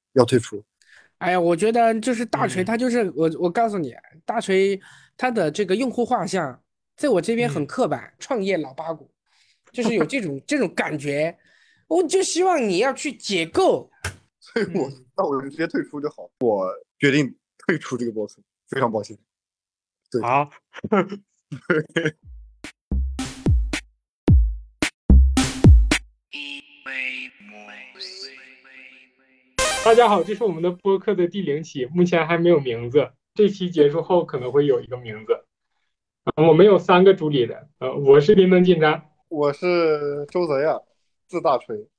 要退出。 哎呀，我觉得就是大锤， 嗯它就是我告诉你，大锤它的这个用户画像，在我这边很嗯， 刻板，创业老八股，就是有这种感觉，我就希望你要去解构。 所以嗯， 那我就直接退出就好。我决定退出这个 boss，非常抱歉。对。 好。大家好，这是我们的播客的第0期，目前还没有名字。这期结束后可能会有一个名字。我们有3个主理人，我是林能进展。 我是周泽亚，字大锤。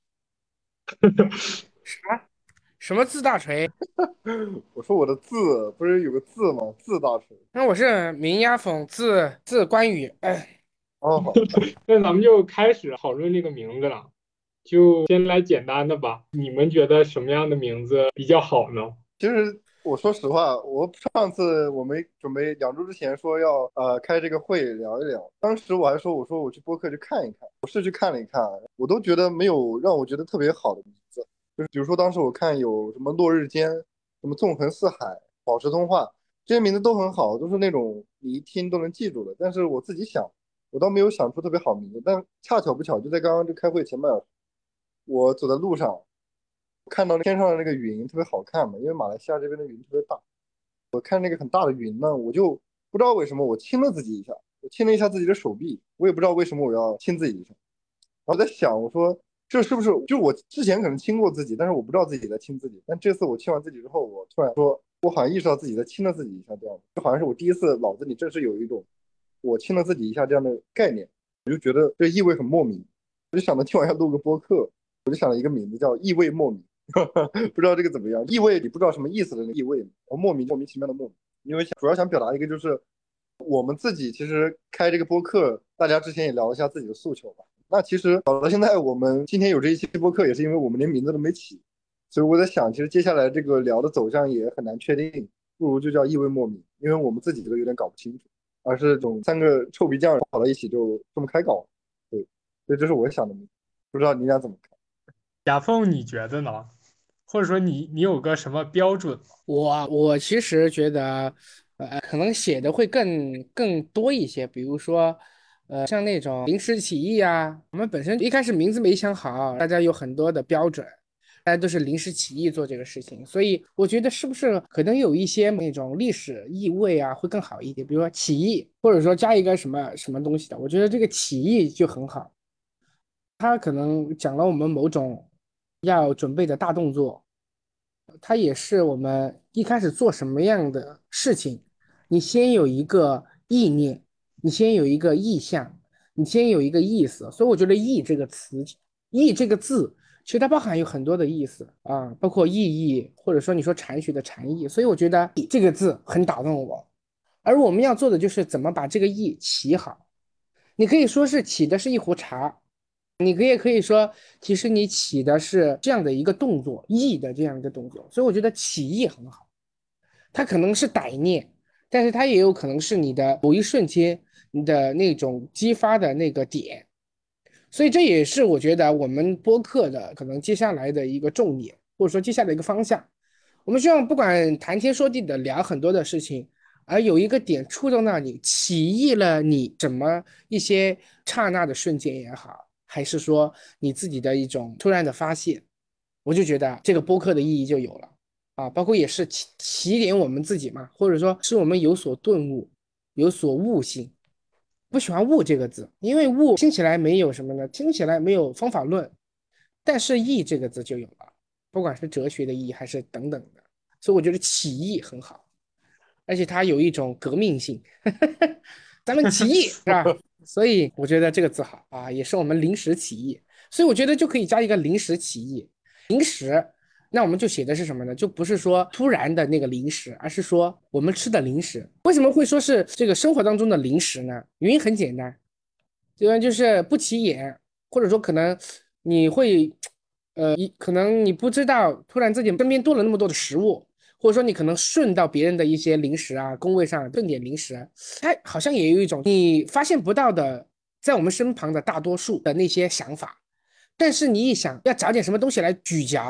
啥？什么自大锤？ 我说我的字不是有个字吗？字大锤。 那我是名压讽字关羽。哎， 哦，好。 那咱们就开始讨论这个名字了，就先来简单的吧。你们觉得什么样的名字比较好呢？ 其实我说实话，上次我们准备2周之前说要开这个会聊一聊，当时我还说我说我去播客去看一看，我是去看了一看，我都觉得没有让我觉得特别好的名字，就是比如说当时我看有什么落日间、什么纵横四海、宝石通话这些名字都很好，都是那种你一听都能记住的，但是我自己想，我倒没有想出特别好名字，但恰巧不巧就在刚刚这开会前半小时，我走在路上。看到天上的那个云特别好看嘛，因为马来西亚这边的云特别大。我看那个很大的云呢，我就不知道为什么我亲了自己一下，我亲了一下自己的手臂，我也不知道为什么我要亲自己一下。然后在想，我说这是不是就我之前可能亲过自己，但是我不知道自己在亲自己。但这次我亲完自己之后，我突然说，我好像意识到自己在亲了自己一下，这样就好像是我第一次脑子里正是有一种我亲了自己一下这样的概念，我就觉得这意味很莫名，我就想着今晚要录个播客，我就想了一个名字叫意味莫名。不知道这个怎么样？意味你不知道什么意思的那个意味，莫名其妙的莫名，因为主要想表达一个就是我们自己其实开这个播客，大家之前也聊一下自己的诉求吧。那其实搞到现在，我们今天有这一期播客，也是因为我们连名字都没起，所以我在想，其实接下来这个聊的走向也很难确定，不如就叫意味莫名，因为我们自己都有点搞不清楚，而是这种3个臭皮匠跑到一起就这么开搞。对，所以这是我想的，不知道你俩怎么看？ 雅凤，你觉得呢？或者说你有个什么标准吗？ 我其实觉得，可能写的会更多一些，比如说，像那种临时起意啊，我们本身一开始名字没想好，大家有很多的标准，大家都是临时起意做这个事情，所以我觉得是不是可能有一些那种历史意味啊，会更好一点，比如说起义，或者说加一个什么什么东西的，我觉得这个起义就很好，它可能讲了我们某种要准备的大动作。它也是我们一开始做什么样的事情，你先有一个意念，你先有一个意向，你先有一个意思。所以我觉得“意”这个词，“意”这个字，其实它包含有很多的意思啊，包括意义，或者说你说禅学的禅意。所以我觉得“意”这个字很打动我。而我们要做的就是怎么把这个“意”起好。你可以说是起的是一壶茶，也可以说，其实你起的是这样的一个动作，意的这样一个动作，所以我觉得起意很好。它可能是歹念，但是它也有可能是你的某一瞬间你的那种激发的那个点，所以这也是我觉得我们播客的可能接下来的一个重点，或者说接下来的一个方向。我们希望不管谈天说地的聊很多的事情，而有一个点触动到你，起义了你什么一些刹那的瞬间也好，还是说你自己的一种突然的发现，我就觉得这个播客的意义就有了啊，包括也是起点我们自己嘛，或者说是我们有所顿悟，有所悟性。不喜欢"悟"这个字，因为"悟"听起来没有什么呢？听起来没有方法论，但是“义"这个字就有了，不管是哲学的义还是等等的，所以我觉得起义很好，而且它有一种革命性，咱们起义是吧？所以我觉得这个字好啊，也是我们临时起义，所以我觉得就可以加一个临时起义，临时。那我们就写的是什么呢？就不是说突然的那个零食，而是说我们吃的零食。为什么会说是这个生活当中的零食呢？原因很简单，这个就是不起眼，或者说可能你会，可能你不知道，突然自己身边多了那么多的食物，或者说你可能顺到别人的一些零食啊，工位上顿点零食，它好像也有一种你发现不到的，在我们身旁的大多数的那些想法，但是你一想要找点什么东西来咀嚼，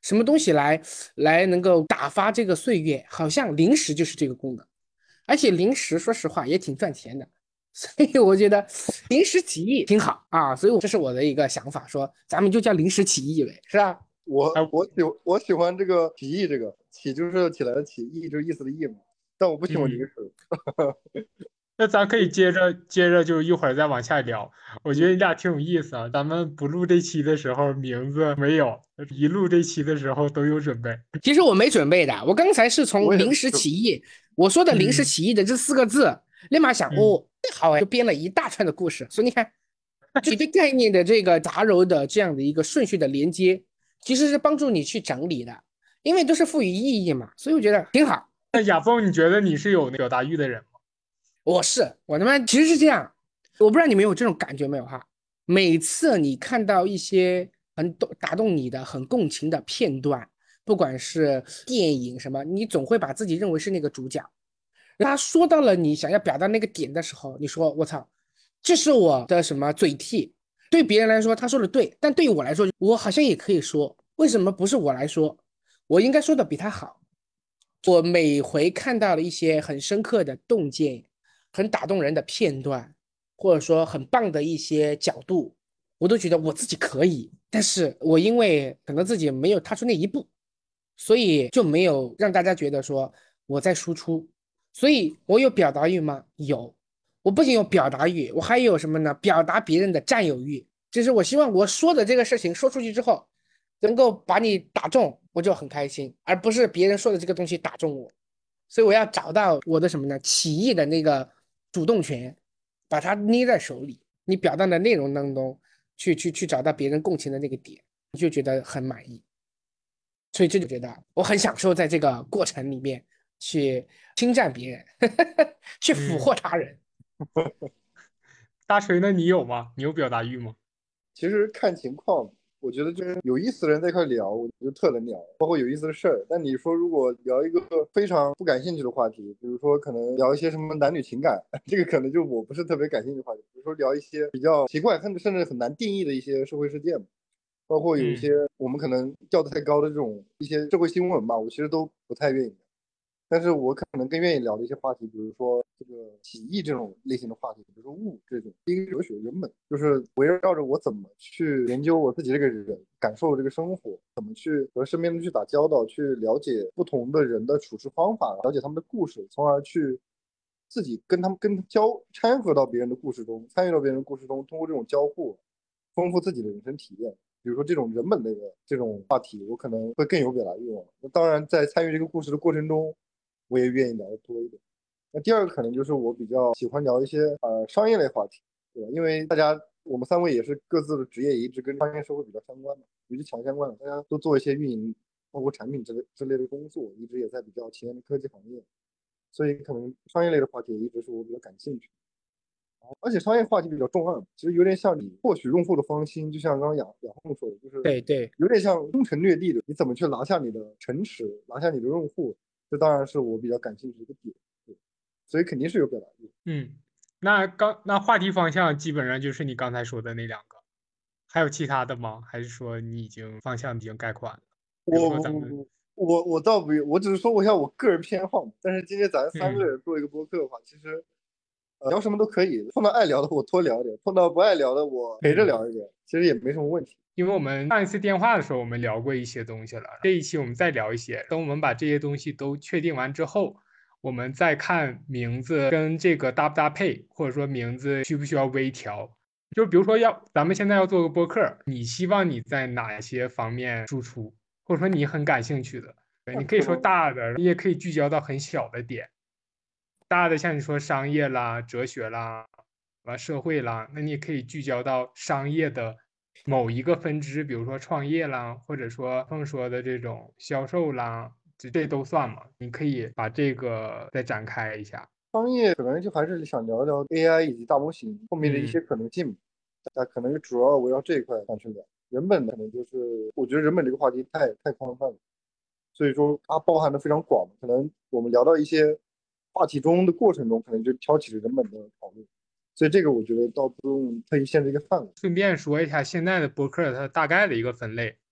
什么东西来能够打发这个岁月，好像零食就是这个功能。而且零食说实话也挺赚钱的，所以我觉得临时起意挺好啊，所以这是我的一个想法，说咱们就叫临时起意呗，是吧？ 我喜欢这个起义，这个起就是起来的起，义就是意思的义嘛。但我不喜欢零嗯， 食。 那咱可以接着就一会儿再往下聊。我觉嗯， 得你俩挺有意思啊，咱们不录这期的时候名字没有，一录这期的时候都有准备。 其实我没准备的，我刚才是我也从临时是。 起意，我说的临时嗯起意的这4个字，立马想嗯， 哦，好哎，就编了一大串的故事。所以你看，就对概念的这个杂糅的这样的一个顺序的连接，其实是帮助你去整理的，因为都是赋予意义嘛，所以我觉得挺好。 那亚峰，你觉得你是有那表达欲的人吗？ 我他妈其实是这样，我不知道你们有这种感觉没有哈？每次你看到一些打动你的、很共情的片段，不管是电影什么，你总会把自己认为是那个主角。他说到了你想要表达那个点的时候，你说我操，这是我的什么嘴替？对别人来说他说的对，但对于我来说，我好像也可以说，为什么不是我来说？我应该说的比他好。我每回看到了一些很深刻的洞见、很打动人的片段，或者说很棒的一些角度，我都觉得我自己可以，但是我因为可能自己没有踏出那一步，所以就没有让大家觉得说我在输出。所以我有表达欲吗？有。我不仅有表达欲，我还有什么呢？表达别人的占有欲。就是我希望我说的这个事情说出去之后，能够把你打中，我就很开心，而不是别人说的这个东西打中我。所以我要找到我的什么呢？起义的那个主动权，把它捏在手里。你表达的内容当中，去找到别人共情的那个点，你就觉得很满意。所以这就觉得我很享受在这个过程里面去侵占别人，去俘嗯， 获他人。 大锤呢？你有吗？你有表达欲吗？ 其实看情况，我觉得就是有意思的人在一块聊，我就特能聊，包括有意思的事儿。但你说如果聊一个非常不感兴趣的话题，比如说可能聊一些什么男女情感，这个可能就我不是特别感兴趣的话题。比如说聊一些比较奇怪，甚至很难定义的一些社会事件，包括有一些嗯我们可能调得太高的这种一些社会新闻吧，我其实都不太愿意。但是我可能更愿意聊的一些话题，比如说这个起义这种类型的话题，比如说物这种，一个哲学人本，就是围绕着我怎么去研究我自己这个人，感受这个生活，怎么去和身边人去打交道，去了解不同的人的处事方法，了解他们的故事，从而去自己跟他们掺和到别人的故事中，参与到别人的故事中，通过这种交互，丰富自己的人生体验。比如说这种人本类的这种话题，我可能会更有表达欲望。那当然，在参与这个故事的过程中，我也愿意聊得多一点。那第二个可能就是我比较喜欢聊一些商业类话题，对吧？因为我们3位也是各自的职业一直跟商业社会比较相关的，尤其强相关的，大家都做一些运营，包括产品之类的工作，一直也在比较前沿的科技行业，所以可能商业类的话题一直是我比较感兴趣。而且商业话题比较重要，其实有点像你获取用户的方心，就像刚刚雅凤说的，就是对对， 有点像攻城略地的，你怎么去拿下你的城池，拿下你的用户，这当然是我比较感兴趣的一个点。对，所以肯定是有表达欲。 嗯，那话题方向基本上就是你刚才说的那2个，还有其他的吗？还是说你方向已经概括了？比如我说咱们， 我我倒不，我只是说一下我个人偏好。但是今天咱3个嗯。 人做一个播客的话，其实聊什么都可以，碰到爱聊的我多聊一点，碰到不爱聊的我陪着嗯， 聊一点，其实也没什么问题。 因为我们上一次电话的时候，我们聊过一些东西了。这一期我们再聊一些。等我们把这些东西都确定完之后，我们再看名字跟这个搭不搭配，或者说名字需不需要微调。就比如说咱们现在要做个播客，你希望你在哪些方面输出，或者说你很感兴趣的，对，你可以说那可能大的，你也可以聚焦到很小的点。大的像你说商业啦、哲学啦、社会啦，那你也可以聚焦到商业的某一个分支，比如说创业啦，或者说更说的这种销售啦，这都算嘛。你可以把这个再展开一下。 商业可能就还是想聊聊 AI 以及大模型后面的一些嗯可能性，大家可能主要围绕这一块上去聊。人本可能就是我觉得人本这个话题太宽泛了，所以说它包含的非常广，可能我们聊到一些话题中的过程中，可能就挑起了人本的讨论，所以这个我觉得倒不用特意限制一个范围。 顺便说一下现在的播客它大概的一个分类，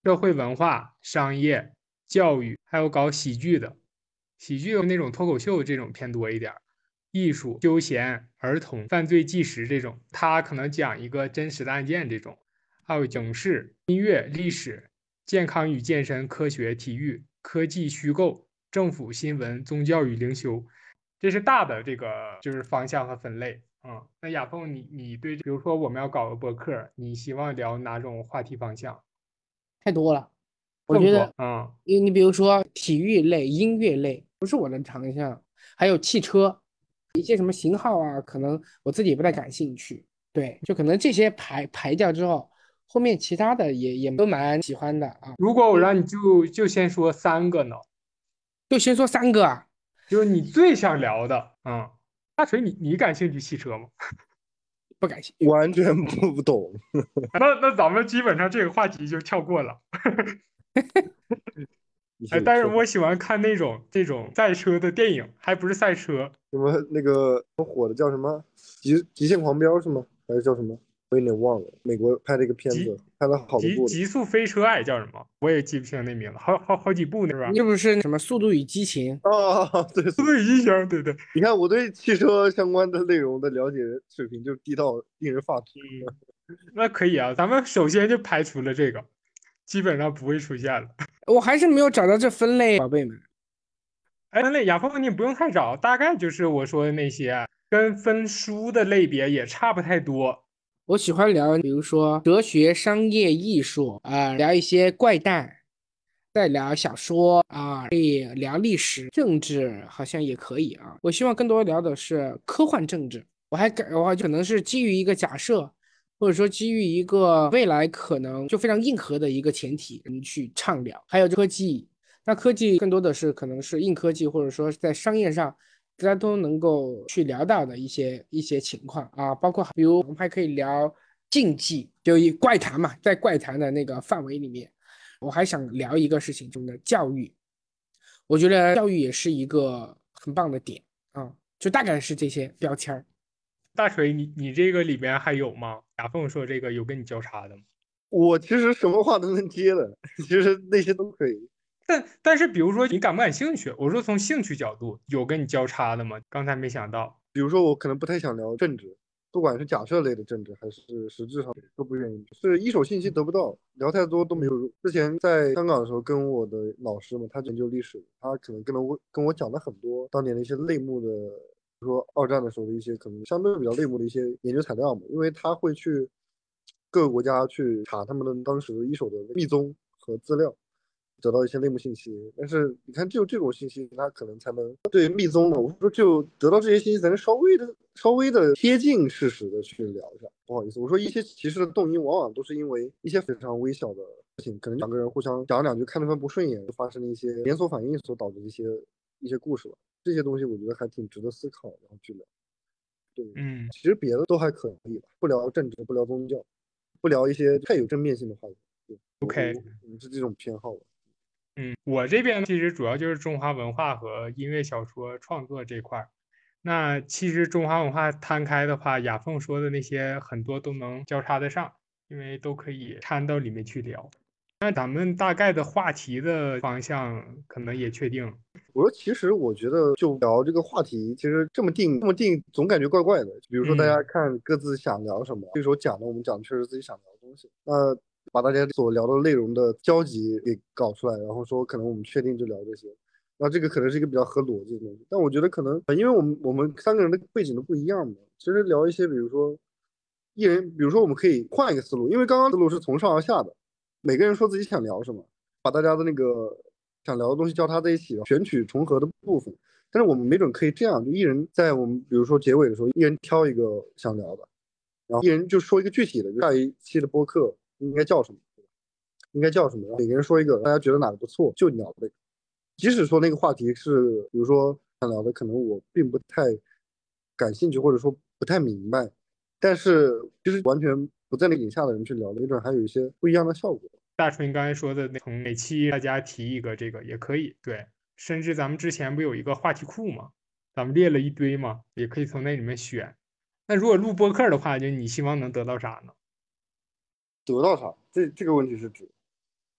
社会文化、商业、教育，还有搞喜剧的，喜剧有那种脱口秀这种偏多一点，艺术、休闲、儿童、犯罪纪实这种，他可能讲一个真实的案件这种，还有影视、音乐、历史、健康与健身、科学、体育、科技、虚构、政府、新闻、宗教与灵修，这是大的这个就是方向和分类。那亚凤，你对，比如说我们要搞个播客，你希望聊哪种话题方向？ 太多了。我这么多， 觉得，你比如说体育类、音乐类不是我的长项，还有汽车一些什么型号啊，可能我自己也不太感兴趣。对，就可能这些排掉之后，后面其他的也都蛮喜欢的啊。 如果我让你就先说3个呢？ 就先说3个啊。 就是你最想聊的。大锤，你感兴趣汽车吗？ 不感兴趣。 完全不懂。 那咱们基本上这个话题就跳过了。但是我喜欢看那种这种赛车的电影，还不是赛车， 什么那个火的叫什么极限狂飙是吗？还是叫什么？我有点忘了。美国拍的一个片子，拍了好多部。 极速飞车爱叫什么？我也记不清那名字，好几部呢，是吧？ 是不是什么《速度与激情》 啊？对， 速度与激情，对对。 你看我对汽车相关的内容的了解水平就低到令人发指。 那可以啊，咱们首先就排除了这个，基本上不会出现了。 我还是没有找到这分类，宝贝们。 分类，亚峰你不用太找，大概就是我说的那些，跟分书的类别也差不太多。 我喜欢聊，比如说哲学、商业、艺术啊，聊一些怪诞，再聊小说啊，可以聊历史、政治，好像也可以啊。我希望更多聊的是科幻政治，我可能是基于一个假设，或者说基于一个未来可能就非常硬核的一个前提去畅聊。还有科技，那科技更多的是可能是硬科技，或者说在商业上。大家都能够去聊到的一些情况啊，包括比如我们还可以聊竞技，就以怪谈嘛，在怪谈的那个范围里面，我还想聊一个事情，就是教育。我觉得教育也是一个很棒的点啊，就大概是这些标签儿。 大锤，你这个里边还有吗？亚凤说这个有跟你交叉的吗？ 我其实什么话都能接的，其实那些都可以。 但是比如说你感不感兴趣？我说从兴趣角度有跟你交叉的吗？刚才没想到。 比如说我可能不太想聊政治，不管是假设类的政治还是实质上都不愿意，是一手信息得不到，聊太多都没有用。之前在香港的时候跟我的老师嘛，他研究历史，他可能跟我讲了很多当年的一些类目的，比如说二战的时候的一些可能相对比较类目的一些研究材料嘛，因为他会去各个国家去查他们的当时一手的密宗和资料，得到一些内幕信息。但是你看，只有这种信息，他可能才能对密宗的，我说就得到这些信息，才能稍微的贴近事实的去聊一下。不好意思，我说一些歧视的动因，往往都是因为一些非常微小的事情，可能两个人互相讲两句，看对方不顺眼，就发生了一些连锁反应所导致的一些故事吧。这些东西我觉得还挺值得思考，然后去聊。对，其实别的都还可以吧，不聊政治，不聊宗教，不聊一些太有正面性的话题。对 OK， 我是这种偏好吧。 我这边其实主要就是中华文化和音乐小说创作这块儿。那其实中华文化摊开的话，雅凤说的那些很多都能交叉得上，因为都可以掺到里面去聊。那咱们大概的话题的方向可能也确定了。 我说，其实我觉得就聊这个话题，其实这么定，总感觉怪怪的。比如说大家看各自想聊什么，这时候讲的我们讲的确实自己想聊的东西，那把大家所聊的内容的交集给搞出来，然后说可能我们确定就聊这些，那这个可能是一个比较合逻辑的东西。但我觉得可能因为我们3个人的背景都不一样嘛，其实聊一些比如说一人，比如说我们可以换一个思路，因为刚刚思路是从上而下的，每个人说自己想聊什么，把大家的那个想聊的东西交叉在一起，选取重合的部分。但是我们没准可以这样，就一人在我们比如说结尾的时候，一人挑一个想聊的，然后一人就说一个具体的，就下一期的播客应该叫什么，应该叫什么，然后每个人说一个，大家觉得哪个不错就聊这个。即使说那个话题是比如说想聊的，可能我并不太感兴趣，或者说不太明白，但是其实完全不在那个影下的人去聊，没准还有一些不一样的效果。 大春刚才说的，从每期大家提一个这个也可以，对，甚至咱们之前不有一个话题库吗？咱们列了一堆嘛，也可以从那里面选。那如果录播客的话，就你希望能得到啥呢？ 得到啥？这个问题是指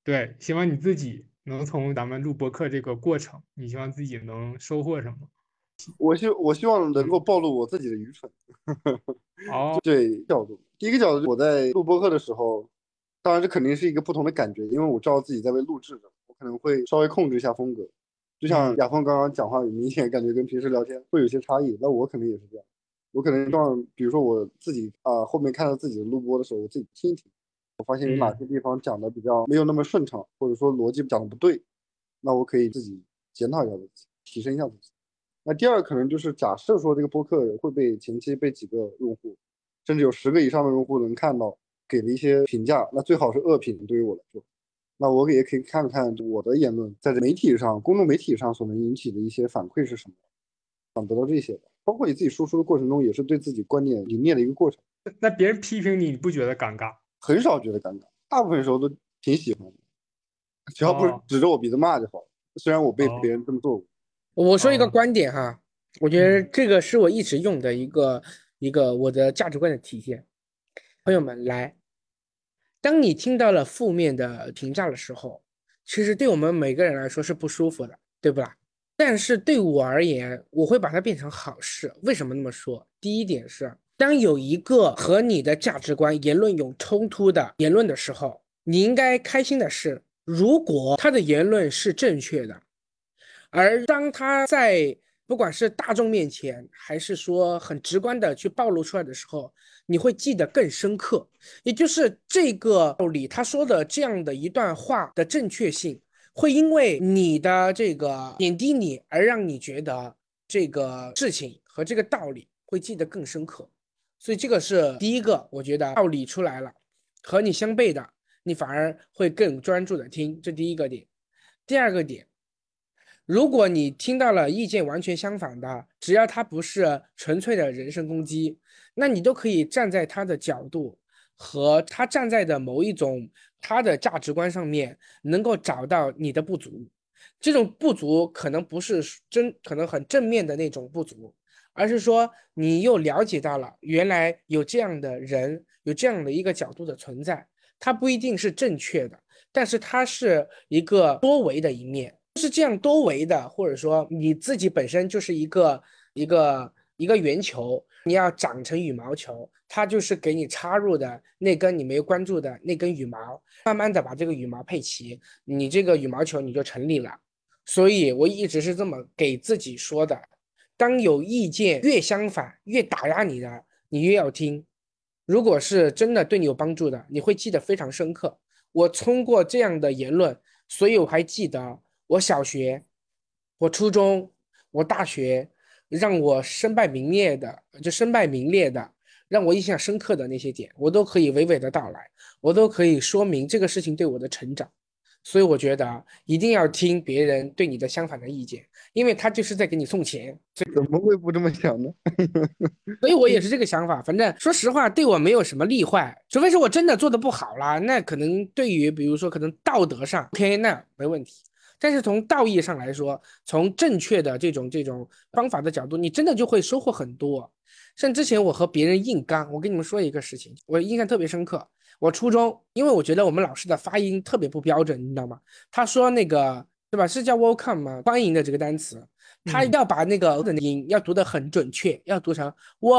对，希望你自己能从咱们录播客这个过程，你希望自己能收获什么？ 我希望能够暴露我自己的愚蠢。 哦， 对角度，第一个角度，我在录播客的时候，当然这肯定是一个不同的感觉，因为我知道自己在被录制着，我可能会稍微控制一下风格。就像亚峰刚刚讲话，明显感觉跟平时聊天会有些差异，那我肯定也是这样。我可能希望，比如说我自己后面看到自己的录播的时候，我自己听一听，我发现有哪些地方讲的比较没有那么顺畅，或者说逻辑讲的不对，那我可以自己检讨一下自己，提升一下自己。那第二可能就是假设说这个播客会被前期被几个用户，甚至有10个以上的用户能看到，给了一些评价，那最好是恶评，对于我来说，那我也可以看看我的言论在媒体上、公众媒体上所能引起的一些反馈是什么，想得到这些的。包括你自己输出的过程中，也是对自己观点理念的一个过程。 那别人批评你，你不觉得尴尬？ 很少觉得尴尬，大部分时候都挺喜欢的，只要不是指着我鼻子骂就好。虽然我被别人这么做过。 我说一个观点哈，我觉得这个是我一直用的一个我的价值观的体现。朋友们，来，当你听到了负面的评价的时候，其实对我们每个人来说是不舒服的，对不啦？但是对我而言，我会把它变成好事。为什么那么说？第一点是，当有一个和你的价值观、言论有冲突的言论的时候，你应该开心的是，如果他的言论是正确的。而当他在不管是大众面前，还是说很直观的去暴露出来的时候，你会记得更深刻。也就是这个道理，他说的这样的一段话的正确性，会因为你的这个点滴你，而让你觉得这个事情和这个道理会记得更深刻。所以这个是第一个，我觉得道理出来了，和你相悖的，你反而会更专注的听，这第一个点。第二个点。如果你听到了意见完全相反的，只要他不是纯粹的人身攻击，那你都可以站在他的角度和他站在的某一种他的价值观上面，能够找到你的不足。这种不足可能不是可能很正面的那种不足，而是说你又了解到了原来有这样的人，有这样的一个角度的存在，它不一定是正确的，但是它是一个多维的一面。是这样多维的，或者说你自己本身就是一个圆球，你要长成羽毛球，它就是给你插入的那根你没有关注的那根羽毛，慢慢的把这个羽毛配齐，你这个羽毛球你就成立了。所以我一直是这么给自己说的：当有意见越相反、越打压你的，你越要听。如果是真的对你有帮助的，你会记得非常深刻。我通过这样的言论，所以我还记得。我小学、我初中、我大学，让我身败名裂的，就身败名裂的，让我印象深刻的那些点，我都可以娓娓的道来，我都可以说明这个事情对我的成长。所以我觉得一定要听别人对你的相反的意见，因为他就是在给你送钱。 怎么会不这么想呢？ 所以我也是这个想法。反正说实话，对我没有什么利坏，除非是我真的做的不好啦，那可能对于比如说可能道德上，OK，那没问题。但是从道义上来说，从正确的这种方法的角度，你真的就会收获很多。像之前我和别人硬刚，我跟你们说一个事情，我印象特别深刻。我初中，因为我觉得我们老师的发音特别不标准，你知道吗？他说那个对吧，是叫 welcome 吗？欢迎的这个单词，他要把那个的音要读得很准确，要读成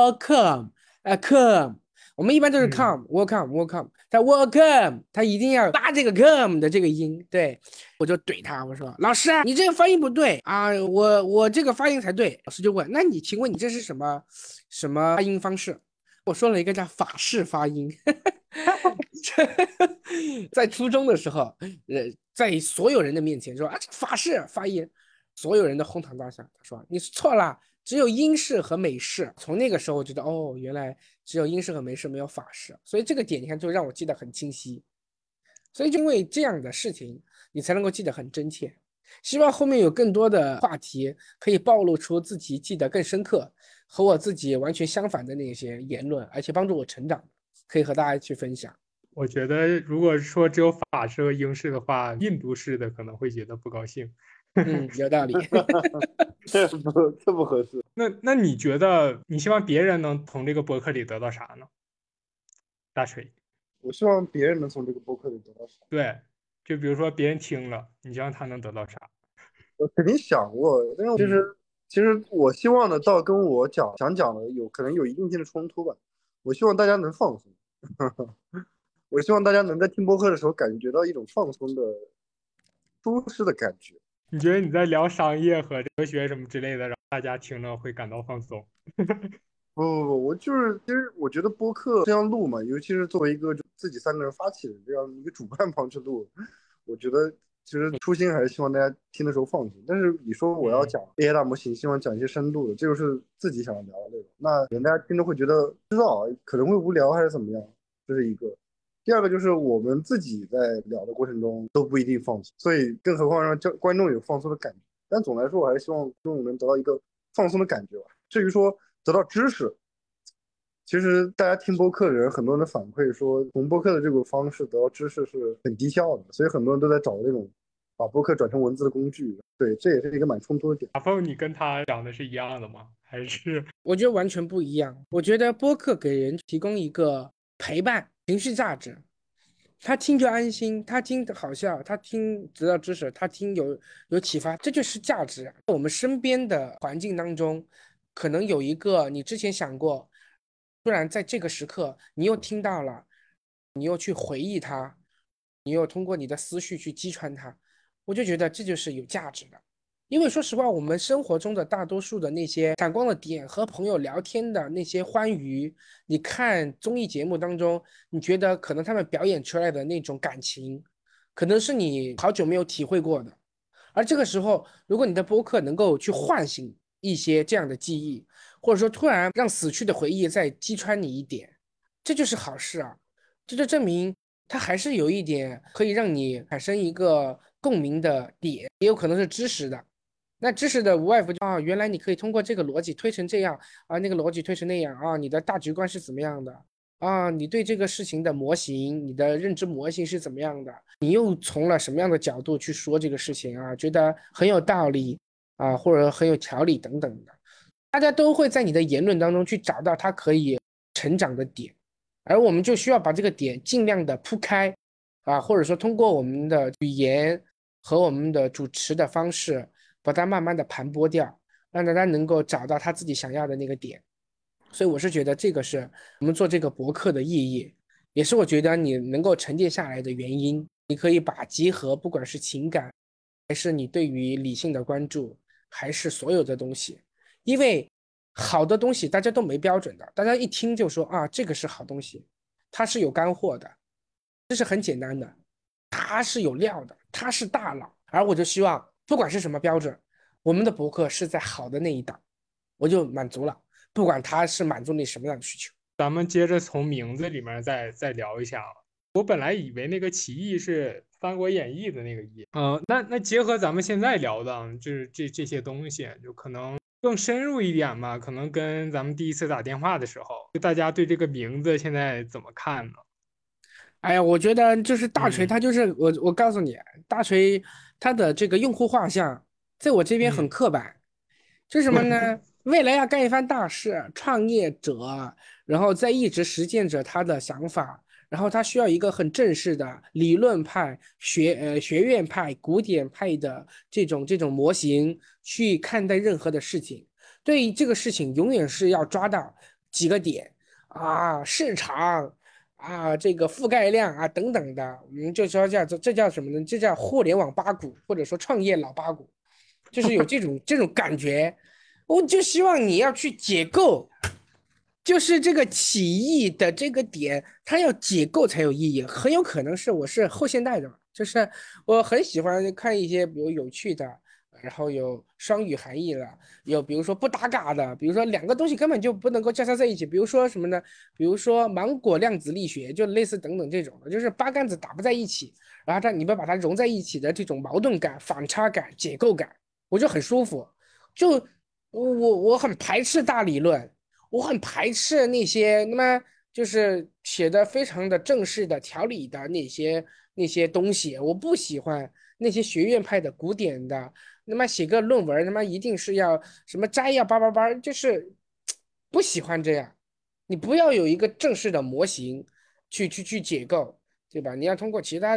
welcome，come。我们一般都是 come，welcome，welcome，他 welcome，他一定要拉这个 come 的这个音。对，我就怼他，我说老师，你这个发音不对啊，我这个发音才对。老师就问，那你请问你这是什么发音方式？我说了一个叫法式发音。在初中的时候，在所有人的面前说啊，这法式发音，所有人都哄堂大笑。他说你错了，只有英式和美式。从那个时候我觉得，哦，原来只有英式和美式，没有法式。所以这个点你看就让我记得很清晰。所以就因为这样的事情，你才能够记得很真切。希望后面有更多的话题可以暴露出自己记得更深刻，和我自己完全相反的那些言论，而且帮助我成长，可以和大家去分享。 我觉得如果说只有法式和英式的话，印度式的可能会觉得不高兴。 有道理。 这不合适。 那你觉得你希望别人能从这个博客里得到啥呢？大锤， 我希望别人能从这个播客里得到啥？ 对， 就比如说别人听了，你希望他能得到啥？ 我肯定想过，但是其实我希望的倒跟我想讲的可能有一定性的冲突吧。我希望大家能放松，我希望大家能在听播客的时候感觉到一种放松的、舒适的感觉。 你觉得你在聊商业和哲学什么之类的，然后大家听了会感到放松？ 不，其实我觉得播客这样录嘛，尤其是作为一个就自己3个人发起的这样一个主办方去录，我觉得其实初心还是希望大家听的时候放松。但是你说我要讲 AI 大模型，希望讲一些深度的，这就是自己想要聊的内容，那人家听着会觉得不知道可能会无聊还是怎么样，这是一个。第二个就是我们自己在聊的过程中都不一定放松，所以更何况让观众有放松的感觉。但总来说，我还是希望观众能得到一个放松的感觉吧。至于说得到知识，其实大家听播客的人，很多人的反馈说，从播客的这个方式得到知识是很低效的，所以很多人都在找那种把播客转成文字的工具。对，这也是一个蛮冲突的点。 阿凤，你跟他讲的是一样的吗？还是我觉得完全不一样。我觉得播客给人提供一个陪伴、情绪价值，他听就安心，他听好笑，他听得到知识，他听有启发，这就是价值啊。我们身边的环境当中，可能有一个你之前想过，突然在这个时刻你又听到了，你又去回忆它，你又通过你的思绪去击穿它，我就觉得这就是有价值的。因为说实话，我们生活中的大多数的那些闪光的点和朋友聊天的那些欢愉，你看综艺节目当中，你觉得可能他们表演出来的那种感情，可能是你好久没有体会过的。而这个时候，如果你的播客能够去唤醒一些这样的记忆，或者说突然让死去的回忆再击穿你一点，这就是好事啊！这就证明它还是有一点可以让你产生一个共鸣的点，也有可能是知识的。那知识的无外乎就啊，原来你可以通过这个逻辑推成这样啊，那个逻辑推成那样啊，你的大局观是怎么样的啊？你对这个事情的模型，你的认知模型是怎么样的？你又从了什么样的角度去说这个事情啊？觉得很有道理啊，或者很有条理等等的，大家都会在你的言论当中去找到它可以成长的点，而我们就需要把这个点尽量的铺开啊，或者说通过我们的语言和我们的主持的方式。把它慢慢的盘剥掉，让大家能够找到他自己想要的那个点。所以我是觉得这个是我们做这个博客的意义，也是我觉得你能够沉淀下来的原因。你可以把结合，不管是情感，还是你对于理性的关注，还是所有的东西，因为好的东西大家都没标准的，大家一听就说啊，这个是好东西，它是有干货的，这是很简单的，它是有料的，它是大佬。而我就希望，不管是什么标准，我们的博客是在好的那一档，我就满足了。不管它是满足你什么样的需求。 咱们接着从名字里面再聊一下啊？我本来以为那个起义是《三国演义》的那个义，那结合咱们现在聊的，就是这些东西，就可能更深入一点嘛，可能跟咱们第一次打电话的时候，就大家对这个名字现在怎么看呢？ 哎呀，我觉得就是大锤， 嗯它就是我告诉你，大锤它的这个用户画像，在我这边很嗯刻板，就是什么呢？未来要干一番大事，创业者，然后在一直实践着他的想法，然后他需要一个很正式的理论派、学院派、古典派的这种模型去看待任何的事情。对于这个事情，永远是要抓到几个点啊，市场。啊，这个覆盖量啊等等的，我们就说这叫什么呢？这叫互联网八股，或者说创业老八股，就是有这种感觉。我就希望你要去解构，就是这个起义的这个点，它要解构才有意义。很有可能是我是后现代的嘛，就是我很喜欢看一些比如有趣的，然后有双语含义的，有比如说不搭嘎的，比如说两个东西根本就不能够交叉在一起。比如说什么呢？比如说芒果量子力学，就类似等等这种的，就是八竿子打不在一起，然后你们把它融在一起的这种矛盾感、反差感、解构感，我就很舒服。就我很排斥大理论。我很排斥那些那么就是写的非常的正式的条理的那些东西，我不喜欢那些学院派的古典的，那么写个论文，他妈一定是要什么摘要叭叭叭，就是不喜欢这样。你不要有一个正式的模型去解构，对吧？你要通过其他的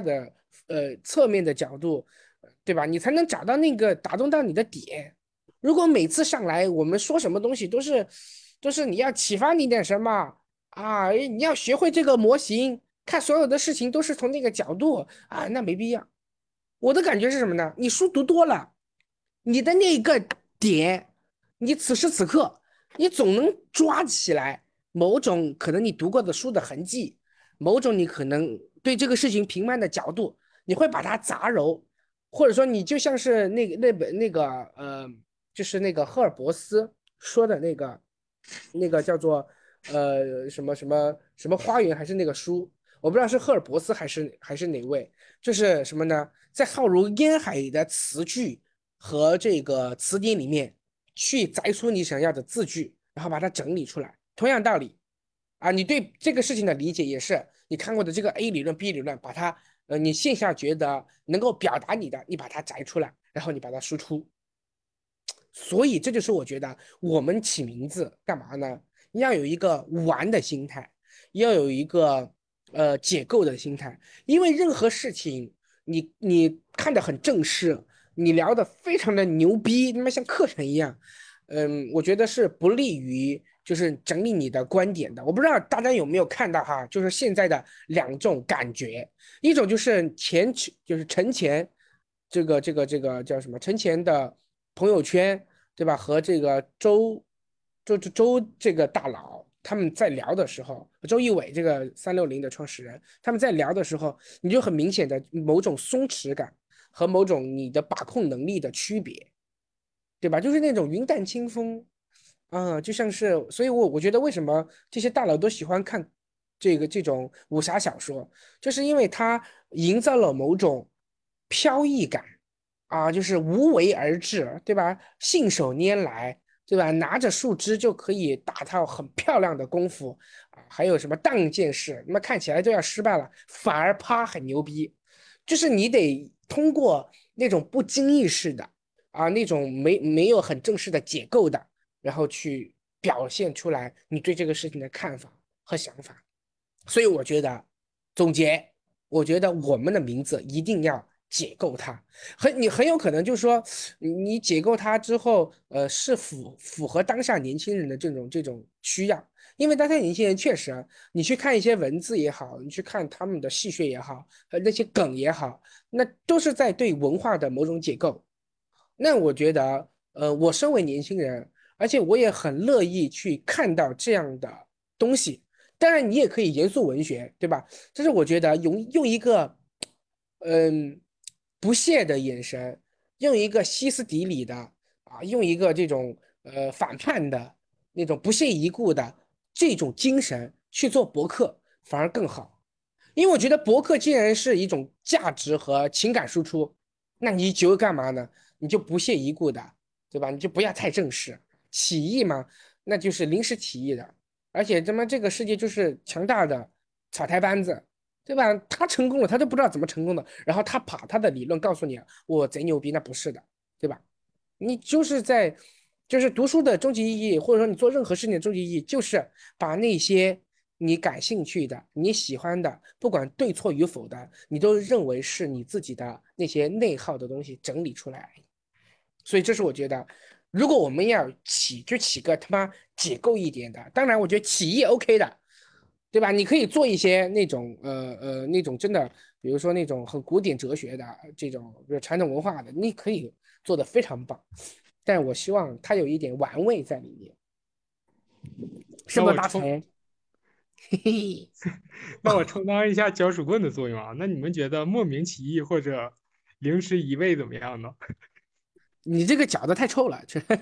侧面的角度，对吧？你才能找到那个打动到你的点。如果每次上来我们说什么东西都是你要启发你点什么啊，你要学会这个模型，看所有的事情都是从那个角度啊，那没必要。我的感觉是什么呢？你书读多了，你的那个点，你此时此刻，你总能抓起来某种可能你读过的书的痕迹，某种你可能对这个事情评判的角度，你会把它杂糅，或者说你就像是那本就是那个赫尔博斯说的那个叫做什么什么什么花园还是那个书，我不知道是赫尔博斯还是哪位，就是什么呢？在浩如烟海的词句和这个词典里面去摘出你想要的字句，然后把它整理出来。同样道理啊，你对这个事情的理解也是你看过的这个 A 理论、B 理论，把它你线下觉得能够表达你的，你把它摘出来，然后你把它输出。所以这就是我觉得我们起名字干嘛呢？要有一个玩的心态，要有一个解构的心态，因为任何事情你看得很正式，你聊得非常的牛逼，他妈像课程一样，我觉得是不利于就是整理你的观点的。我不知道大家有没有看到哈，就是现在的两种感觉，一种就是就是陈前这个叫什么陈前的朋友圈，对吧？和这个周这个大佬他们在聊的时候，周一伟这个360的创始人，他们在聊的时候，你就很明显的某种松弛感和某种你的把控能力的区别，对吧？就是那种云淡清风，就像是，所以我觉得为什么这些大佬都喜欢看这种武侠小说，就是因为它营造了某种飘逸感就是无为而治，对吧？信手拈来，对吧？拿着树枝就可以打套很漂亮的功夫还有什么当剑士，那么看起来都要失败了，反而啪很牛逼，就是你得通过那种不经意式的。那种没有很正式的解构的，然后去表现出来你对这个事情的看法和想法。所以我觉得总结，我觉得我们的名字一定要解构它，你很有可能就是说你解构它之后，是符合当下年轻人的这种需要。因为当下年轻人确实你去看一些文字也好，你去看他们的戏谑也好，那些梗也好，那都是在对文化的某种解构。那我觉得，我身为年轻人，而且我也很乐意去看到这样的东西。当然，你也可以严肃文学，对吧？但是我觉得用一个，嗯，不屑的眼神，用一个歇斯底里的用一个这种反叛的那种不屑一顾的这种精神去做博客，反而更好。因为我觉得博客既然是一种价值和情感输出，那你就干嘛呢？你就不屑一顾的，对吧？你就不要太正式，起义嘛，那就是临时起义的，而且他妈这个世界就是强大的草台班子，对吧？他成功了，他都不知道怎么成功的，然后他把他的理论告诉你，我贼牛逼，那不是的，对吧？你就是读书的终极意义，或者说你做任何事情的终极意义，就是把那些你感兴趣的、你喜欢的，不管对错与否的，你都认为是你自己的那些内耗的东西整理出来而已。所以这是我觉得，如果我们要就起个他妈解构一点的，当然我觉得起义 OK 的，对吧？你可以做一些那种那种真的，比如说那种很古典哲学的这种，比如传统文化的，你可以做的非常棒。但我希望它有一点玩味在里面，是不是那我充大成？嘿嘿， 那我充当一下搅屎棍的作用啊。那你们觉得莫名其义或者临时一味怎么样呢？ 你这个搅的太臭了，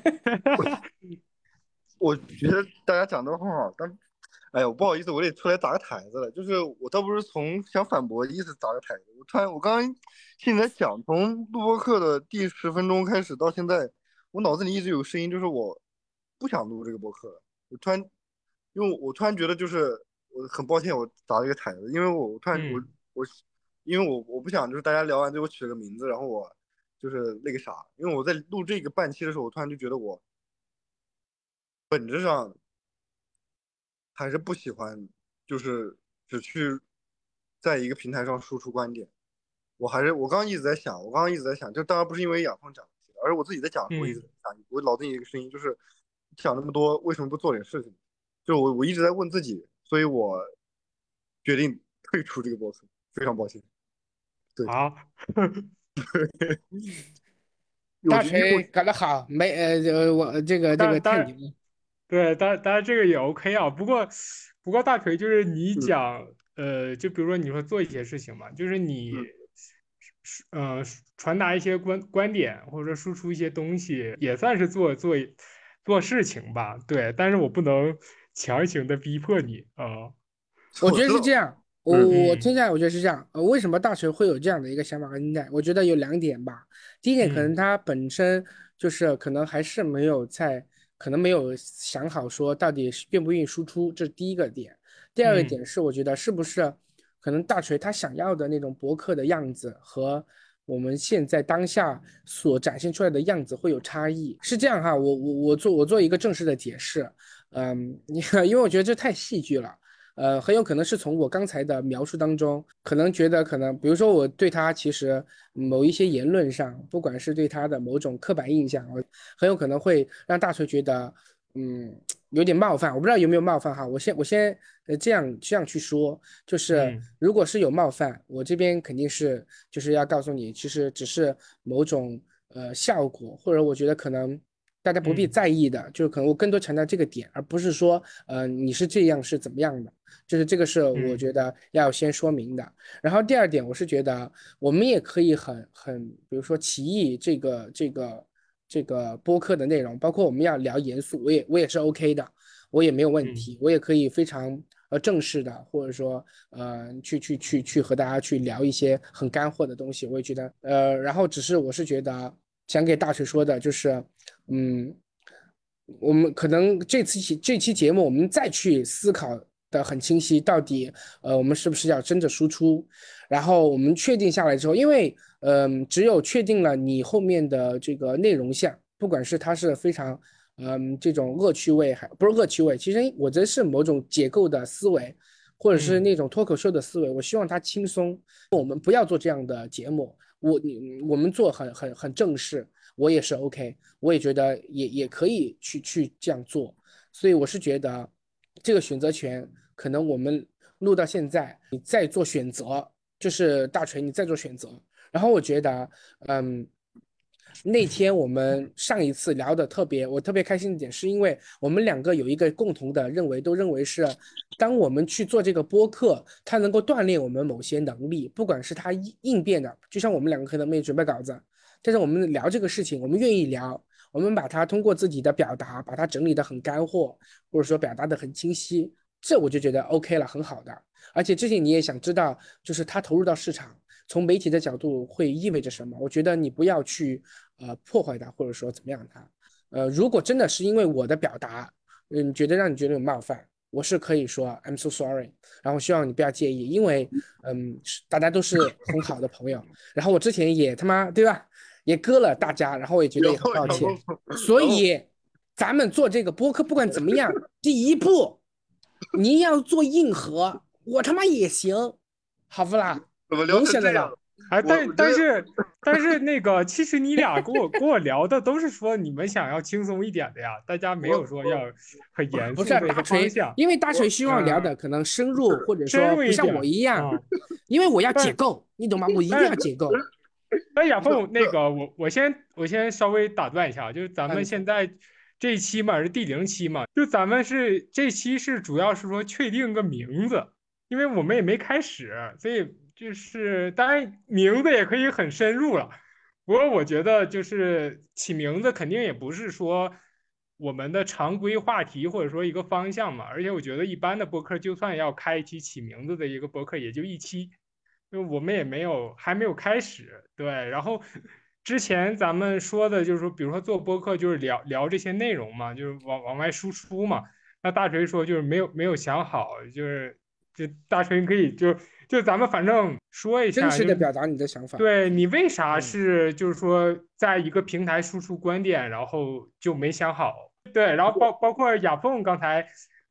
我觉得大家讲的很好，但哎呀，我不好意思，我得出来打个台子了。就是我倒不是从想反驳意思打个台子，我刚刚听你在讲，从录播课的第10分钟开始到现在，我脑子里一直有声音，就是我不想录这个播客了。我突然觉得就是我很抱歉，我打了一个台子，因为我突然嗯， 我因为我不想就是大家聊完最后取了个名字，然后我就是那个啥，因为我在录这个半期的时候，我突然就觉得我本质上还是不喜欢，就是只去在一个平台上输出观点。 我刚刚一直在想，这当然不是因为养蜂讲这些，而是我自己在讲的时候，我一直在想，我脑子里有一个声音，就是讲那么多，为什么不做点事情？就我一直在问自己，所以我决定退出这个播客，非常抱歉。对， 好。 大因为我锤搞得好，没我这个太牛当然了。 对，当然这个也 OK 啊。不过大锤就是你嗯讲，就比如说你说做一些事情嘛，就是你嗯呃传达一些观点或者说输出一些东西，也算是做事情吧。对，但是我不能强行的逼迫你啊。 我觉得我知道， 是这样，我嗯我听嗯下来，我觉得是这样。为什么大锤会有这样的一个想法和心态？我觉得有两点吧。第一点，可能嗯他本身就是可能还是没有在，可能没有想好说到底是愿不愿意输出，这是第一个点。第二个嗯点是，我觉得是不是可能大锤他想要的那种博客的样子和我们现在当下所展现出来的样子会有差异，是这样哈。我做一个正式的解释，因为我觉得这太戏剧了。很有可能是从我刚才的描述当中，可能觉得可能，比如说我对他其实某一些言论上，不管是对他的某种刻板印象，我很有可能会让大锤觉得，嗯，有点冒犯。我不知道有没有冒犯哈，我先这样去说，就是嗯如果是有冒犯，我这边肯定是就是要告诉你，其实只是某种效果，或者我觉得可能。大家不必嗯在意的，就是可能我更多强调这个点，而不是说，你是这样是怎么样的。就是这个是我嗯觉得要先说明的。然后第二点，我是觉得我们也可以很，比如说歧义这个播客的内容，包括我们要聊严肃，我也是 OK 的，我也没有问嗯题，我也可以非常正式的，或者说去和大家去聊一些很干货的东西，我也觉得然后只是我是觉得想给大锤说的就是，嗯。我们可能这期节目，我们再去思考的很清晰，到底我们是不是要真的输出？然后我们确定下来之后，因为只有确定了你后面的这个内容项，不管是它是非常这种恶趣味，还不是恶趣味，其实我觉得是某种解构的思维，或者是嗯那种脱口秀的思维。我希望它轻松，我们不要做这样的节目，我们做很正式，我也是 OK。我也觉得也可以去这样做，所以我是觉得这个选择权可能我们录到现在，你再做选择，就是大锤你再做选择，然后我觉得，嗯。那天我们上一次聊的我特别开心的点，是因为我们两个有一个共同的都认为是，当我们去做这个播客，它能够锻炼我们某些能力，不管是它应变的，就像我们两个可能没准备稿子，但是我们聊这个事情，我们愿意聊，我们把它通过自己的表达，把它整理的很干货，或者说表达的很清晰，这我就觉得 OK 了，很好的。而且这些你也想知道，就是它投入到市场，从媒体的角度会意味着什么？我觉得你不要去破坏它，或者说怎么样它。如果真的是因为我的表达，觉得让你觉得有冒犯，我是可以说 I'm so sorry，然后希望你不要介意，因为大家都是很好的朋友。然后我之前也他妈对吧，也割了大家，然后我也觉得也很抱歉。所然后以咱们做这个播客，不管怎么样，第一步你要做硬核，我他妈也行，好不啦？ 怎么聊明成这样？ 显的吧？ 哎， 我觉得但是那个，其实你俩跟我聊的都是说你们想要轻松一点的呀，大家没有说要我很严不是肃的一个方大锤， 向。 因为大锤我希望聊嗯， 的可能深入，或者深说不像入一点我一样， 啊。 因为我要解但构，你懂吗？我一定要但解构。 但亚不是凤那个，我先稍微打断一下，就是咱啊， 们你说现在这一期嘛是第0期嘛，就咱们是这期是主要是说确定个名字，因为我们也没开始，所以就是当然名字也可以很深入了。不过我觉得就是起名字肯定也不是说我们的常规话题或者说一个方向嘛，而且我觉得一般的播客就算要开一期起名字的一个播客，也就一期。因为我们也还没有开始，对。然后之前咱们说的就是说，比如说做播客就是聊聊这些内容嘛，就是往外输出嘛。那大锤说就是没有想好，就大锤可以就咱们反正说一真下，就是实的表达你的想法。 对你为啥嗯， 是就是说在一个平台输出观点，然后就没想好。对，然后包括亚凤刚才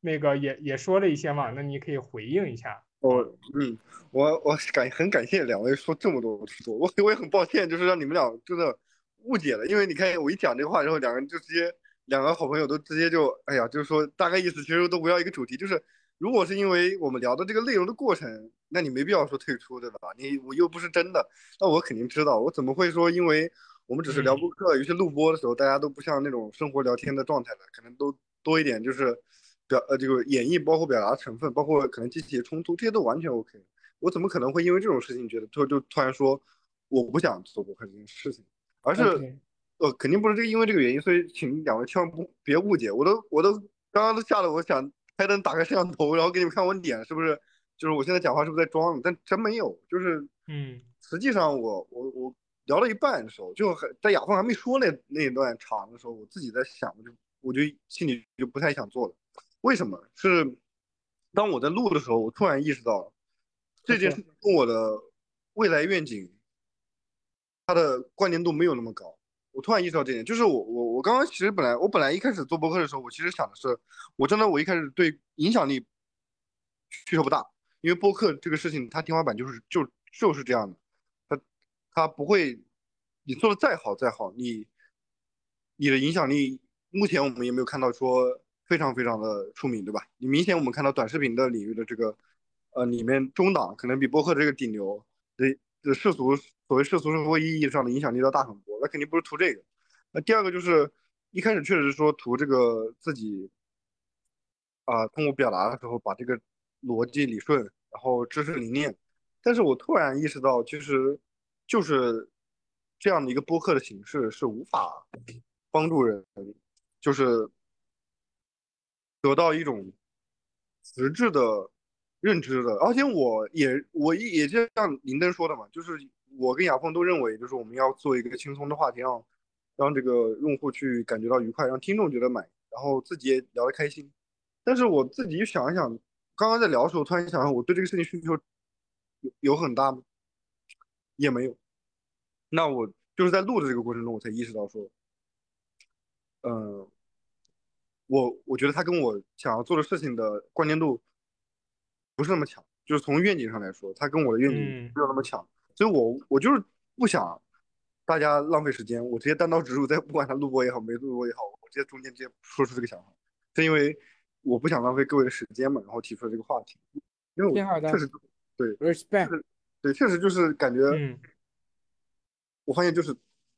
那个也说了一些嘛，那你可以回应一下。 哦，我很感谢两位说这么多次，我也很抱歉，就是让你们俩真的误解了，因为你看我一讲这个话之后，两个人就直接两个好朋友都直接就哎呀，就是说大概意思其实都围绕一个主题，就是如果是因为我们聊的这个内容的过程，那你没必要说退出，对吧？我又不是真的，那我肯定知道，我怎么会说因为我们只是聊播客，有些录播的时候大家都不像那种生活聊天的状态了，可能都多一点就是这个演绎包括表达成分，包括可能激起冲突，这些都完全 OK。我怎么可能会因为这种事情觉得就突然说我不想做播客这件事情，而是 OK， 肯定不是因为这个原因，所以请两位千万别误解，我都刚刚都吓得我想开灯打开摄像头，然后给你们看我脸是不是就是我现在讲话是不是在装，但真没有，就是实际上我聊到一半的时候，就在雅凤还没说那一段长的时候，我自己在想，我就心里就不太想做了。为什么？是当我在录的时候，我突然意识到这件事 OK， 情跟我的未来愿景关联度没有那么高。我突然意识到这点，就是我刚刚其实本来一开始做播客的时候，我其实想的是，我一开始对影响力需求不大，因为播客这个事情它天花板就是这样的，它它不会你做的再好再好，你的影响力目前我们也没有看到说非常非常的出名，对吧？你明显我们看到短视频的领域的这个里面中档可能比播客这个顶流的所谓世俗社会意义上的影响力要大很多，那肯定不是图这个。那第二个就是一开始确实说图这个自己通过表达的时候把这个逻辑理顺，然后知识理念。但是我突然意识到，其实就是这样的一个播客的形式是无法帮助人，就是得到一种实质的认知的。而且我也就像林登说的嘛，就是我跟亚峰都认为，就是我们要做一个轻松的话题，让这个用户去感觉到愉快，让听众觉得满意，然后自己也聊得开心。但是我自己想一想，刚刚在聊的时候，突然想想，我对这个事情需求有很大吗？也没有。那我就是在录的这个过程中，我才意识到说，嗯、我觉得他跟我想要做的事情的关联度不是那么强，就是从愿景上来说，他跟我的愿景没有那么强，所以我就是不想大家浪费时间，我直接单刀直入，在不管他录播也好，没录播也好，我直接中间直接说出这个想法，是因为我不想浪费各位的时间嘛，然后提出了这个话题，因为我挺好的确实对，确 ，respect。 实对，确实就是感觉嗯我发现就是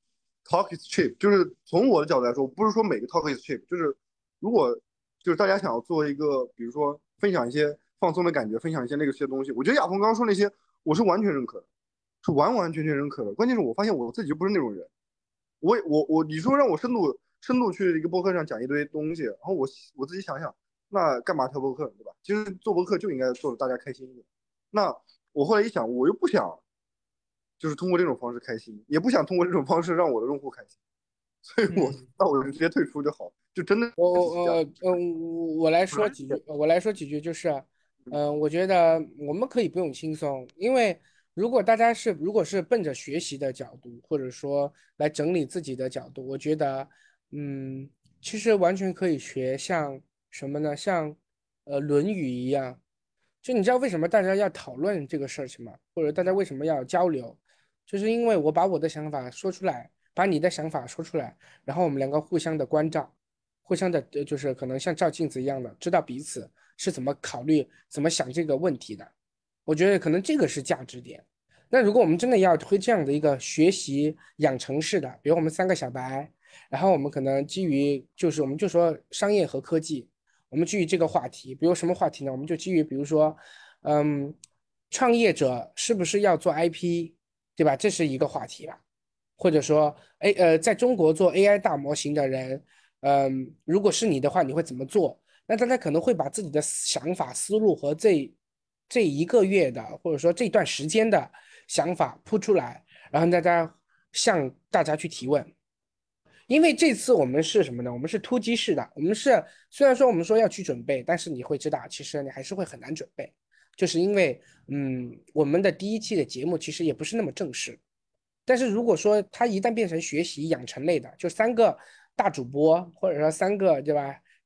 talk is cheap，就是从我的角度来说，不是说每个 talk is cheap，就是如果就是大家想要做一个，比如说分享一些放松的感觉，分享一些那个些东西，我觉得亚鹏刚刚说那些，我是完全认可的，是完完全全认可的。关键是我发现我自己就不是那种人，你说让我深度去一个播客上讲一堆东西，然后我自己想想，那干嘛挑播客，对吧？其实做播客就应该做的大家开心一点。那我后来一想，我又不想就是通过这种方式开心，也不想通过这种方式让我的用户开心，所以嗯那我就直接退出就好，就真的我只是这样。 我来说几句，我来说几句，就是，我觉得我们可以不用轻松，因为如果是奔着学习的角度，或者说来整理自己的角度，我觉得，嗯，其实完全可以学像什么呢？像《论语》一样，就你知道为什么大家要讨论这个事情吗？或者大家为什么要交流？就是因为我把我的想法说出来，把你的想法说出来。然后我们两个互相的关照，互相的就是可能像照镜子一样的，知道彼此是怎么考虑、怎么想这个问题的。我觉得可能这个是价值点。那如果我们真的要推这样的一个学习养成式的，比如我们三个小白，然后我们可能基于就是我们就说商业和科技，我们基于这个话题，比如什么话题呢？我们就基于比如说，嗯，创业者是不是要做 IP，对吧？这是一个话题吧。或者说，在中国做 AI 大模型的人，如果是你的话，你会怎么做？那大家可能会把自己的想法、思路和这一个月的，或者说这段时间的想法铺出来，然后向大家去提问。因为这次我们是什么呢？我们是突击式的，我们是虽然说我们说要去准备，但是你会知道，其实你还是会很难准备，就是因为我们的第一期的节目其实也不是那么正式。但是如果说它一旦变成学习养成类的，就三个大主播或者说三个对吧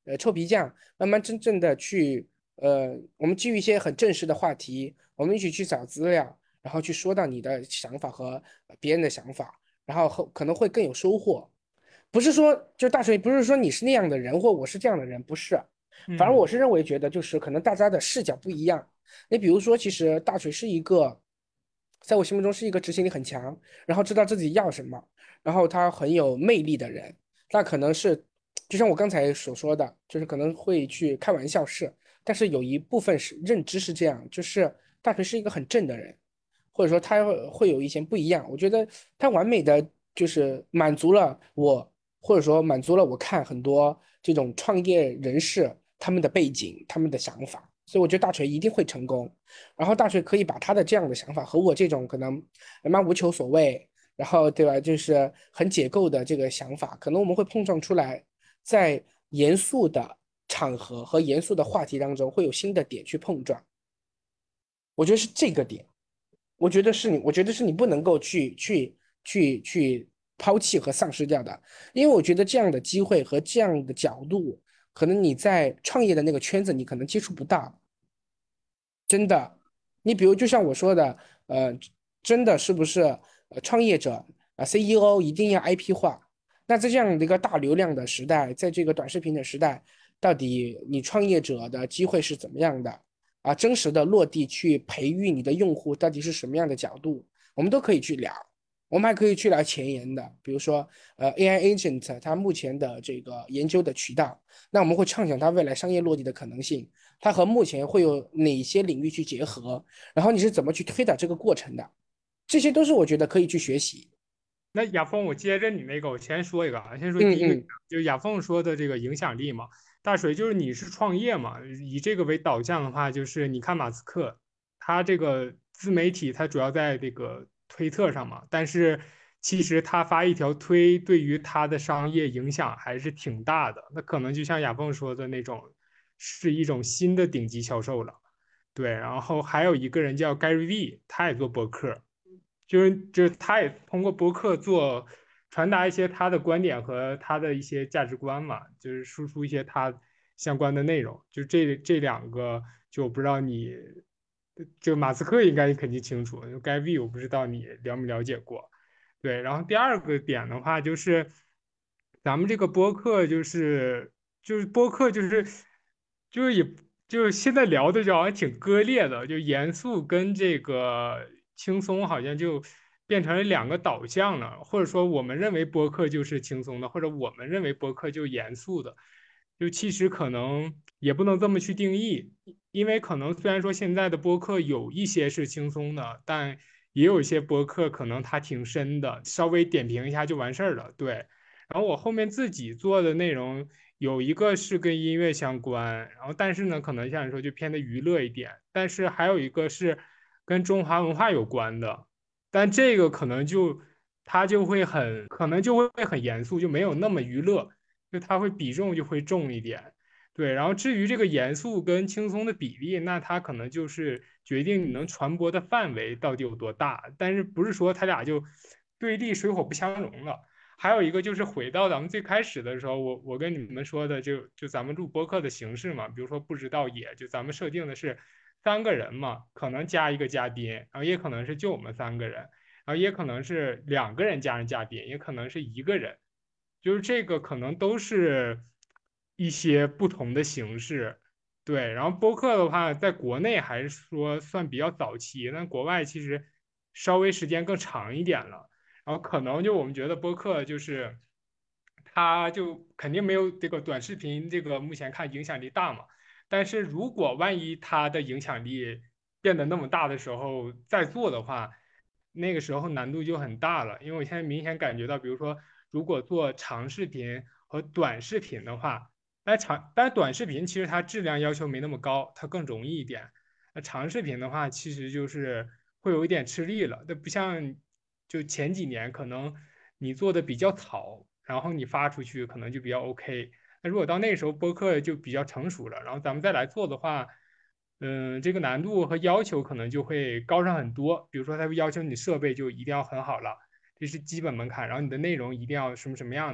臭皮匠，慢慢真正的去我们基于一些很正式的话题，我们一起去找资料，然后去说到你的想法和别人的想法，然后可能会更有收获。不是说就大水，不是说你是那样的人或我是这样的人，不是。反正我是认为觉得就是可能大家的视角不一样。你比如说，其实大锤是一个，在我心目中是一个执行力很强，然后知道自己要什么，然后他很有魅力的人。那可能是就像我刚才所说的，就是可能会去开玩笑是，但是有一部分是认知是这样，就是大锤是一个很正的人，或者说他会有一些不一样。我觉得他完美的就是满足了我，或者说满足了我看很多这种创业人士他们的背景、他们的想法，所以我觉得大锤一定会成功。然后大锤可以把他的这样的想法和我这种可能蛮无求所谓，然后对吧，就是很解构的这个想法，可能我们会碰撞出来，在严肃的场合和严肃的话题当中会有新的点去碰撞。我觉得是这个点。我觉得是你不能够去抛弃和丧失掉的，因为我觉得这样的机会和这样的角度，可能你在创业的那个圈子，你可能接触不到。真的，你比如就像我说的，真的是不是创业者CEO 一定要 IP 化？那在这样的一个大流量的时代，在这个短视频的时代，到底你创业者的机会是怎么样的？真实的落地去培育你的用户到底是什么样的角度，我们都可以去聊。我们还可以去聊前沿的，比如说AI agent 它目前的这个研究的渠道，那我们会畅想它未来商业落地的可能性，它和目前会有哪些领域去结合，然后你是怎么去推导这个过程的，这些都是我觉得可以去学习。 那亚峰，我接着你那个，我先说一个啊，先说第一个， 嗯嗯就是亚峰说的这个影响力嘛。大水就是你是创业嘛，以这个为导向的话，就是你看马斯克，他这个自媒体，他主要在这个推特上嘛，但是其实他发一条推，对于他的商业影响还是挺大的。那可能就像亚峰说的那种，是一种新的顶级销售了。对，然后还有一个人叫 Gary V，他也做博客。就是他也通过播客传达一些他的观点和他的一些价值观嘛，就是输出一些他相关的内容。就这两个，就我不知道你，就马斯克应该肯定清楚，该 V 我不知道你了没了解过。对，然后第二个点的话就是咱们这个播客就是播客就是也就是现在聊的就好像挺割裂的，就严肃跟这个轻松好像就变成了两个导向了，或者说我们认为播客就是轻松的，或者我们认为播客就严肃的，就其实可能也不能这么去定义，因为可能虽然说现在的播客有一些是轻松的，但也有一些播客可能它挺深的，稍微点评一下就完事儿了，对。然后我后面自己做的内容有一个是跟音乐相关，然后但是呢，可能像你说就偏的娱乐一点，但是还有一个是跟中华文化有关的，但这个它就会可能就会很严肃，就没有那么娱乐，就它会比重就会重一点。对，然后至于这个严肃跟轻松的比例，那它可能就是决定你能传播的范围到底有多大，但是不是说它俩就对立水火不相容了。还有一个就是回到咱们最开始的时候，我跟你们说的就咱们录播客的形式嘛，比如说不知道也就咱们设定的是3个人嘛，可能加一个嘉宾，然后也可能是就我们3个人，然后也可能是2个人加上嘉宾，也可能是一个人，就是这个可能都是一些不同的形式。对，然后播客的话，在国内还是说算比较早期，但国外其实稍微时间更长一点了。然后可能就我们觉得播客就是它就肯定没有这个短视频这个目前看影响力大嘛。但是如果万一它的影响力变得那么大的时候再做的话，那个时候难度就很大了。因为我现在明显感觉到，比如说如果做长视频和短视频的话，但短视频其实它质量要求没那么高，它更容易一点。那长视频的话，其实就是会有一点吃力了。它不像就前几年可能你做的比较草，然后你发出去可能就比较 OK。那如果到那个时候播客就比较成熟了，然后咱们再来做的话，这个难度和要求可能就会高上很多。比如说，它会要求你设备就一定要很好了，这是基本门槛，然后你的内容一定要什么什么样的。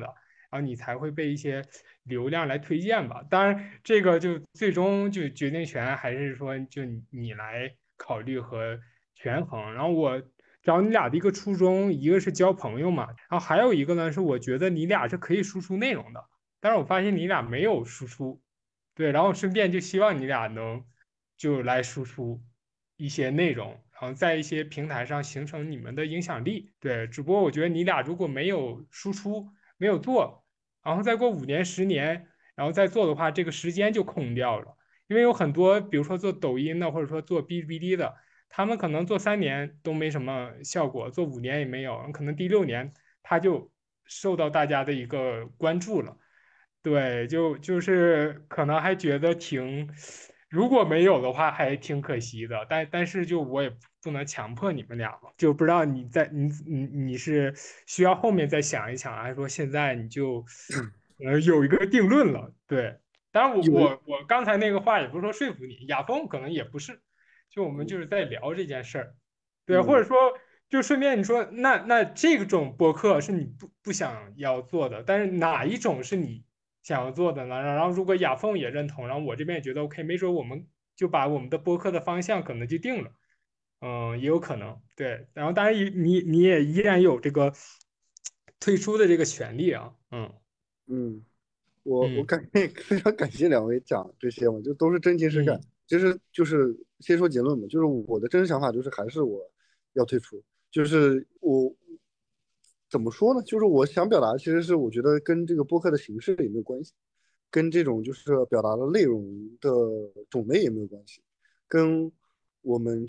然后你才会被一些流量来推荐吧。当然，这个就最终就决定权还是说就你来考虑和权衡。然后我找你俩的一个初衷，一个是交朋友嘛，然后还有一个呢是我觉得你俩是可以输出内容的，但是我发现你俩没有输出，对，然后顺便就希望你俩能就来输出一些内容，然后在一些平台上形成你们的影响力。对，只不过我觉得你俩如果没有输出，没有做，然后再过5年10年，然后再做的话，这个时间就空掉了。因为有很多，比如说做抖音的，或者说做哔哩哔哩的，他们可能做3年都没什么效果，做5年也没有，可能第6年他就受到大家的一个关注了。对，就是可能还觉得挺，如果没有的话还挺可惜的，但是就我也不能强迫你们俩嘛，就不知道你是需要后面再想一想，还是说现在你就有一个定论了？对，当然我有我我刚才那个话也不是说说服你，亚峰可能也不是，就我们就是在聊这件事儿，对，或嗯者说就顺便你说，那这种播客是你不想要做的，但是哪一种是你想要做的呢？然后如果雅凤也认同，然后我这边也觉得 OK，没准我们就把我们的播客的方向可能就定了，也有可能，对。然后当然你也依然有这个退出的这个权利啊， 嗯，我嗯非常感谢两位讲这些嘛，就都是真情实感。 嗯其实就是先说结论嘛，就是我的真实想法就是还是我要退出，就是我怎么说呢？就是我想表达其实是我觉得跟这个播客的形式也没有关系，跟这种就是表达的内容的种类也没有关系，跟我们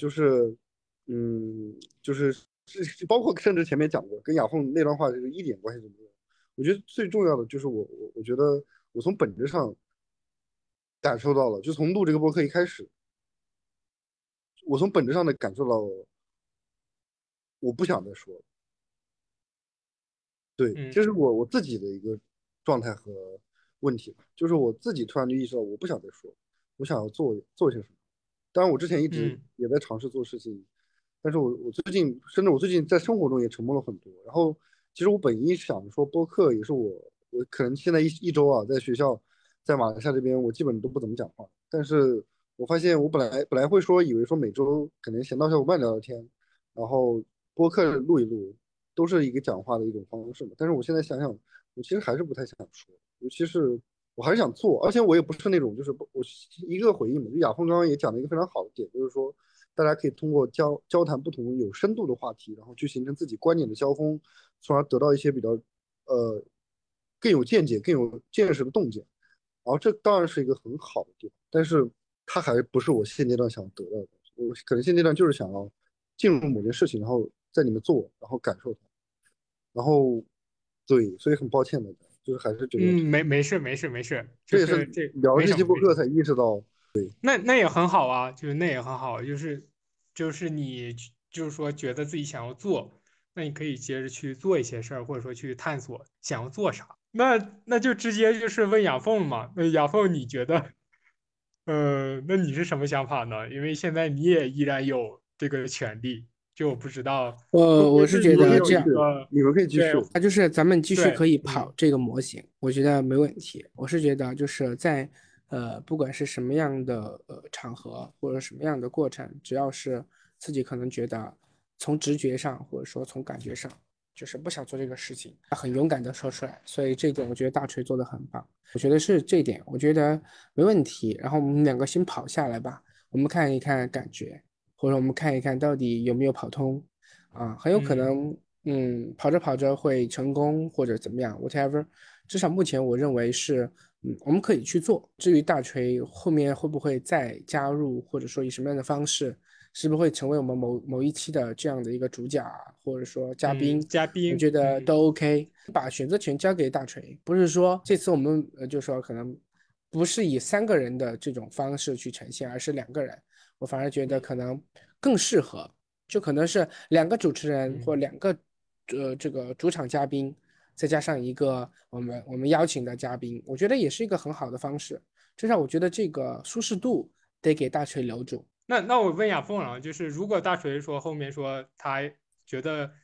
就是包括甚至前面讲过，跟雅凤那段话就是一点关系都没有。我觉得最重要的就是我觉得我从本质上感受到了，就从录这个播客一开始，我从本质上的感受到我不想再说了。对， 嗯这是我自己的一个状态和问题吧，就是我自己突然就意识到我不想再说，我想要做些什么。当然，我之前一直嗯也在尝试做事情，但是我最近，甚至我最近在生活中也沉默了很多。然后，其实我本意想说播客也是我可能现在一周啊，在学校，在马来西亚这边，我基本都不怎么讲话。但是我发现我本来会说，以为说每周可能闲到小伙伴聊聊天，然后播客录一录，都是一个讲话的一种方式嘛。但是我现在想想，我其实还是不太想说，尤其是我还是想做，而且我也不是那种就是我一个回应嘛。就亚峰刚刚也讲了一个非常好的点，就是说大家可以通过交谈不同有深度的话题，然后去形成自己观点的交锋，从而得到一些比较呃更有见解、更有见识的洞见。然后这当然是一个很好的地方，但是它还不是我现阶段想得到的东西。我可能现阶段就是想要进入某件事情，然后在里面做，然后感受它，然后对，所以很抱歉的，就是还是觉得没事，就这也是是这聊这没什么没什么。 期播客才意识到， 那也很好啊，就是那也很好，就是你就是说觉得自己想要做，那你可以接着去做一些事儿，或者说去探索想要做啥。那就直接就是问雅凤嘛，那雅凤你觉得，那你是什么想法呢？因为现在你也依然有这个权利，就我不知道会不会我是觉你们可以是你有得这样。 一个你们可以继对续， 那就是咱们继续可对， 以跑这个模型，我觉得没问题。我是觉得就是在不管是什么样的场合或者什么样的过程，只要是自己可能觉得从直觉上或者说从感觉上就是不想做这个事情，很勇敢的说出来。所以这点我觉得大锤做的很棒，我觉得是这一点，我觉得没问题。然后我们两个先跑下来吧，我们看一看感觉，或者我们看一看到底有没有跑通。很有可嗯能，跑着跑着会成功或者怎么样，whatever。至少目前我认为是，我们可以去做。至于大锤后面会不会再加入，或者说以什么样的方式，是不是会成为我们某一期的这样的一个主讲，或者说嘉宾， 嘉宾， 我觉得都 OK。把选择权交给大锤，不是说这次我们就说可能不是以3个人的这种方式去呈现，而是2个人。我反而觉得可能更适合。就可能是2个主持人或嗯。 2个这个主场嘉宾，再加上一个我们邀请的嘉宾，我觉得也是一个很好的方式。至少我觉得这个舒适度得给大锤留住。 那我问雅凤啊，就是如果大锤说后面说他觉得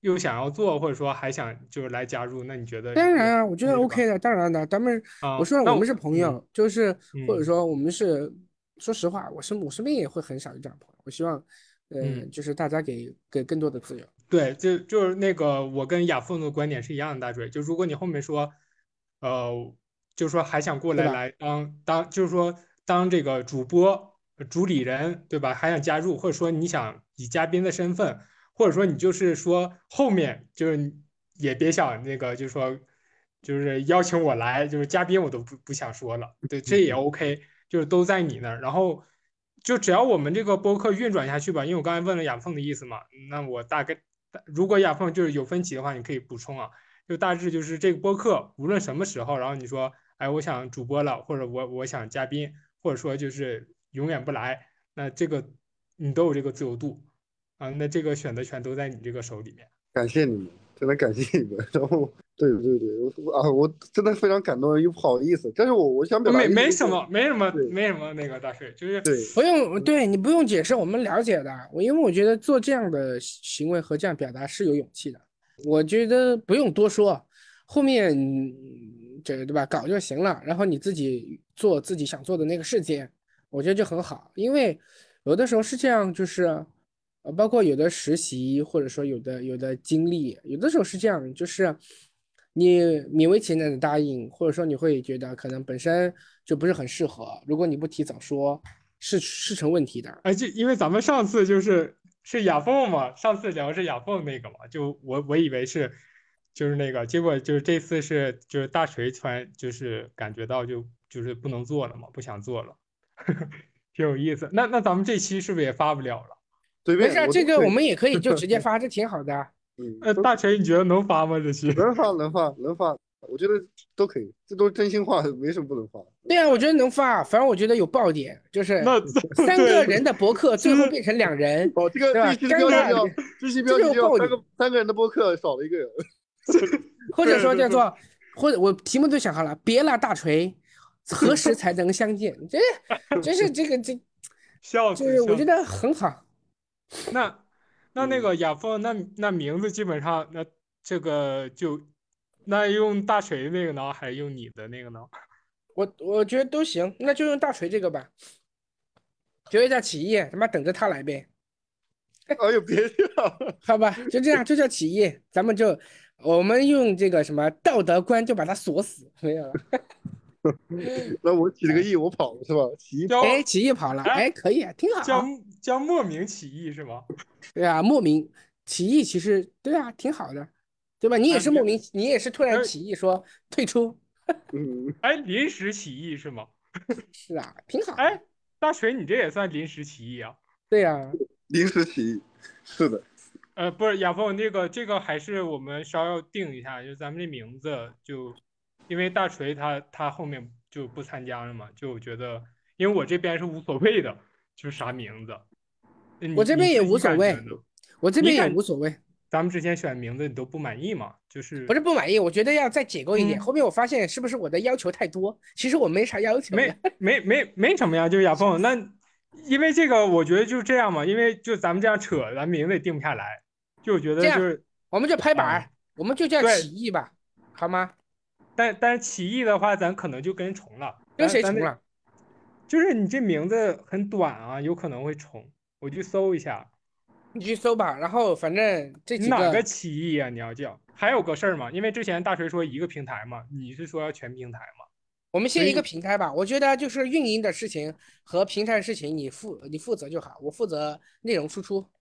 又想要做，或者说还想就是来加入，那你觉得当然啊，我觉得是吧？ OK 的，当然的，我说那我们是朋友，就是或者嗯说我们是，说实话，我身边也会很少有这样的朋友。我希望， 嗯， 就是大家给更多的自由。 对，就是那个我跟雅凤的观点是一样的，大锤。就如果你后面说，就是说还想过对吧？ 来就是说当这个主播、主理人，对吧？还想加入，或者说你想以嘉宾的身份，或者说你就是说后面就是也别想那个，就是说就是邀请我来，就是嘉宾我都不想说了，对，这也 OK，就是都在你那儿。然后就只要我们这个播客运转下去吧，因为我刚才问了雅凤的意思嘛，那我大概如果雅凤就是有分歧的话，你可以补充啊。就大致就是这个播客无论什么时候，然后你说，哎，我想主播了，或者我想嘉宾，或者说就是永远不来，那这个你都有这个自由度啊，那这个选择权都在你这个手里面。 感谢你们，真的感谢你们。然后，对对对，我真的非常感动，又不好意思。但是我想表达没的意思就是， 没什么，没什么， 对没什么那个大水，就是对， 不用，对你不用解释，我们了解的。因为我觉得做这样的行为和这样表达是有勇气的。我觉得不用多说，后面这个对吧，搞就行了。然后你自己做自己想做的那个事情，我觉得就很好。因为有的时候是这样，就是包括有的实习，或者说有的经历，有的时候是这样，就是你勉为其难的答应，或者说你会觉得可能本身就不是很适合，如果你不提早说，是成问题的。 哎，就因为咱们上次是雅凤嘛，上次聊是雅凤那个嘛，就我以为就是那个，结果就是这次就是大锤突然就是感觉到就是不能做了嘛，不想做了，挺有意思。那咱们这期是不是也发不了了？ 随便没事儿，这个我我都可以。 们也可以就直接发，这挺好的。 都大锤你觉得能发吗？这期？ 能发能发能发，我觉得都可以，这都是真心话，没什么不能发。 对啊，我觉得能发，反正我觉得有爆点，就是那三个对， 人的博客最后变成两人， 哦， 对吧？ 这一期的尴标题叫尬的，这就这期标题有爆点， 叫三个人的播客少了一个人。 或者对对对， 说叫做，或者我题目都想好了，别了大锤，何时才能相见？这是笑就是我觉死笑死。 得很好。 那那嗯， 个雅凤，那名字基本上这个那用大锤那个呢，还是用你的那个呢？ 我觉得都行，那就用大锤这个吧，学一下起义，他妈等着他来呗。 哎呦，别这样， 好吧，就这样，就叫起义，我们用这个什么道德观就把它锁死，没有了。 那我起了个哎意，我跑了是吧？起义跑， 哎， 叫起义跑了， 哎哎，可以啊，挺叫好。 叫莫名起义是吗？ 对啊，莫名起义其实对啊，挺好的，对吧？ 啊， 你也是突然哎起义说退出， 嗯， 临时起义是吗？ 是啊，挺好的。 哎，大锤你这也算临时起义啊？ 对呀， 临时起义，是的， 不是雅凤，这个还是我们稍要定一下，就咱们这名字因为大锤他后面就不参加了嘛，就我觉得，因为我这边是无所谓的，就是啥名字，那你我这边也自己感觉无所谓， 呢？ 我这边也你感无所谓， 咱们之前选名字你都不满意嘛？就是不是不满意，我觉得要再解构一点。 嗯， 后面我发现是不是我的要求太多？其实我没啥要求的。 没什么呀，就是雅凤，那因为这个我觉得就是这样嘛，因为就咱们这样扯，咱名字也定不下来，就我觉这样， 得就是我们就拍板啊， 儿，我们就叫起对， 义吧，好吗？ 但是起义的话，咱可能就跟人重了， 跟谁咱得重了？ 就是你这名字很短啊，有可能会重，我去搜一下， 你去搜吧。然后反正这你哪个几个， 起义啊？你要叫，还有个事儿嘛，因为之前大锤说一个平台嘛，你是说要全平台嘛， 我们先一个所以平台吧。我觉得就是运营的事情和平台的事情，你负责就好，我负责内容输出。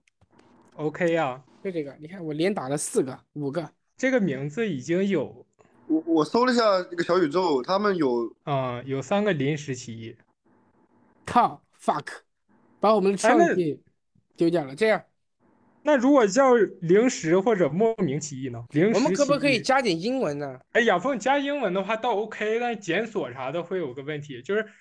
OK 啊， 就这个，你看我连打了4个、5个。 这个名字已经有我搜了一下这个小宇宙，他们有有3个临时起义， 靠 fuck，把我们的哎， 创意丢掉了。这样， 那如果叫临时或者莫名起义呢？临我们时起可不可以义， 加点英文呢？ 哎，雅凤加英文的话倒 OK，但是检索啥的会有个问题，就是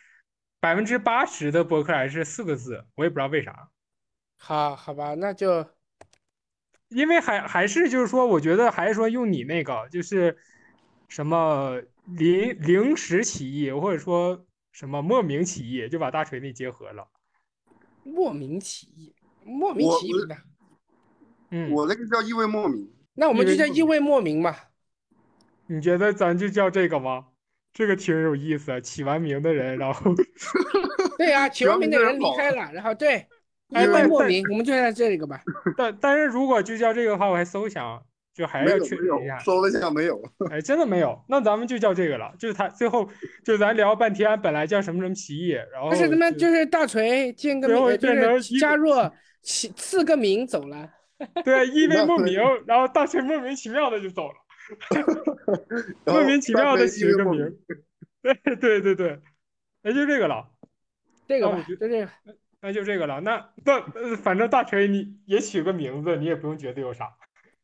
80%的博客还是4个字，我也不知道为啥。 好吧，那就因为还是就是说，我觉得还是说用你那个就是什么临时起义，或者说什么莫名起义，就把大锤那结合了。 莫名起义，莫名我其妙的。 嗯， 我那个叫意味莫名， 那我们就叫意意味莫名嘛。 你觉得咱就叫这个吗？这个挺有意思，起完名的人，然后对啊，起起完完名的人名的人跑离开了，然后对， 哎， 意味但莫名，我们就在这个吧。 但是如果就叫这个的话，我还搜一下啊，就还要没有没有， 确认一下。 搜了一下没有。 哎，真的没有，那咱们就叫这个了。就是他最后就咱聊半天，本来叫什么什么起义，然不是后他们就是大锤建个名， 最后就是变成加入赐个名走了。 对意味那莫名，然后大锤莫名其妙的就走了， 然后莫名其大锤妙的起意味莫名。 了个名。对，那就这个了。 这个吧， 那我觉得就这个。 那就这个了。反正大锤你也取个名字，你也不用觉得有啥。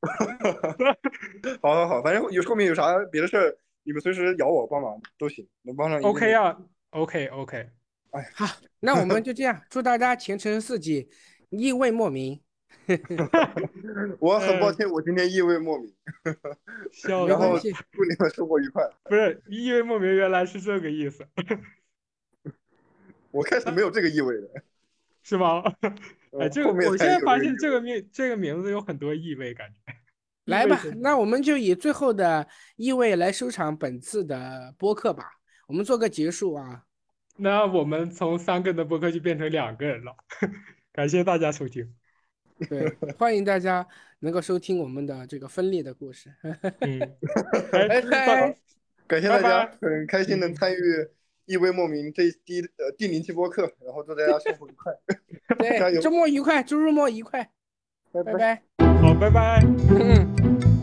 好好好，反正后面有啥别的事儿，你们随时咬我帮忙都行，能帮上一定 OK 的。 啊，OK。 哎， 好，那我们就这样，祝大家前程似锦，意味莫名。 我很抱歉，我今天意味莫名，然后笑死了。 没关系。 祝你们生活愉快。 不是意味莫名，原来是这个意思， 我开始没有这个意味的， 是吗？哎，这后面个我才有这个意现在发现味。 这个名字有很多意味，感觉意来吧， 味深长。 那我们就以最后的意味来收场本次的播客吧。我们做个结束啊。 那我们从3个人的播客就变成2个人了，感谢大家收听。 对，欢迎大家能够收听我们的这个分裂的故事。 嗯，哎， 拜大拜。 感谢大家， 拜拜。 很开心能参与意味莫名这第0期播客，然后祝大家生活愉快，加对， 油， 周末愉快，周日末愉快， 拜拜。 拜拜。 好，拜拜。